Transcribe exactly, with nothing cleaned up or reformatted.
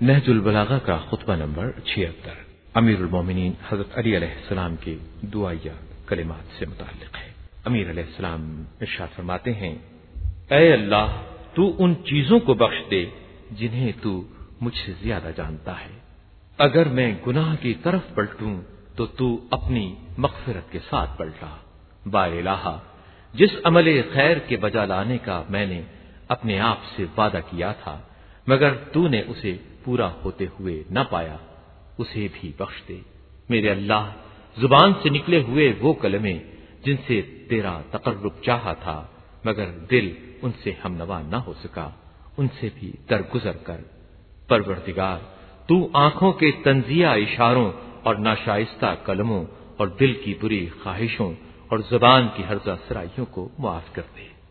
नहजुल बलागा का खुतबा नंबर छिहत्तर अमीरुल मोमिनीन हजरत अली अलैहिस्सलाम के दुआया कलिमात से मुताल्लिक है। अमीर अलैहिस्सलाम इरशाद फरमाते हैं, ऐ अल्लाह, तू उन चीजों को बख्श दे जिन्हें तू मुझसे ज्यादा जानता है। अगर मैं गुनाह की तरफ पलटूं तो तू अपनी मग़फ़िरत के साथ पलटा। बार इलाहा, जिस अमले खैर के बजा लाने का मैंने अपने आप से वादा किया था, मगर तूने उसे पूरा होते हुए न पाया, उसे भी बख्श दे। मेरे अल्लाह, जुबान से निकले हुए वो कलमे जिनसे तेरा तकर्रुब चाहा था, मगर दिल उनसे हमनवा न हो सका, उनसे भी दरगुजर कर। परवरदिगार, तू आंखों के तंजिया इशारों और नाशाइस्ता कलमों और दिल की बुरी ख्वाहिशों और जुबान की हर्जा सराइयों को मुआफ कर दे।